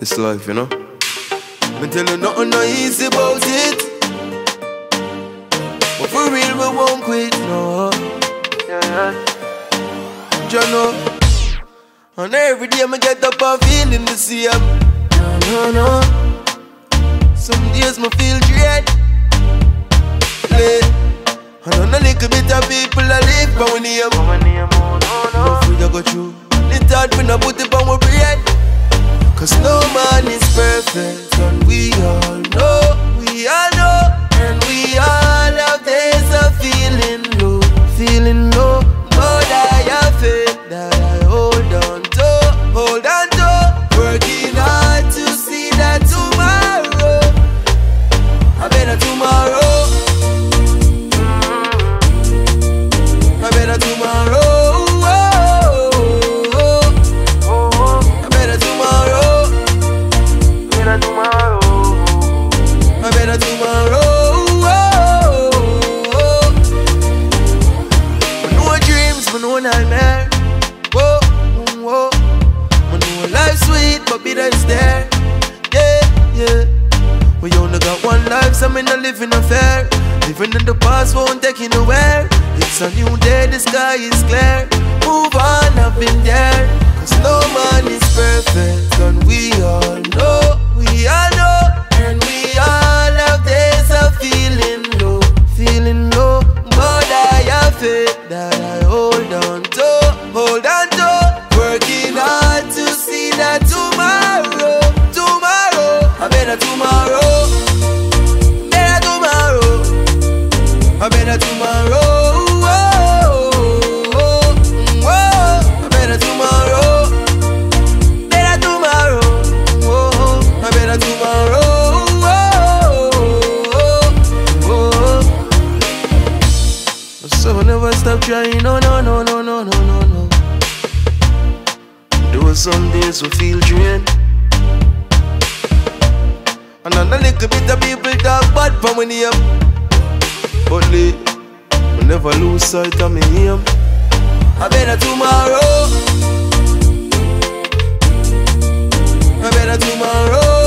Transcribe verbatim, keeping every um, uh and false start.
This life, you know. Me tell you nothing no easy about it, but for real we won't quit, no. Yeah, you know. And every day me get up and feeling the same. No, no, no. Some days me feel dread. And on a little bit of people I live by when you no free to go through. It's hard when I put it on my bread, cause no man is perfect. And we all know, we all know, and we all have days of feeling low, feeling low. But I have faith that I hold on to, hold on to. Working hard to see that tomorrow, I better tomorrow, I better tomorrow. Nightmare. Whoa, whoa. I know life's sweet, but bitter is there. Yeah, yeah. We only got one life, so me not living unfair. Living in the past won't take you nowhere. It's a new day, the sky is clear. Move on, I've been there. Cause no man is perfect, and we all know, we all know. And we all have days of feeling low, feeling low. But I have faith that I hold on to, hold on to. Working hard to see that tomorrow, tomorrow, I better tomorrow, better tomorrow, I better tomorrow, oh, oh, oh, I better tomorrow, better tomorrow, oh, I better tomorrow. So I never stop trying, no, no, no, no, no, no, no, no. There were some days we feel drained, and on a little bit of people talk bad for my name, but lately, I never lose sight of me aim. I better tomorrow, I better tomorrow.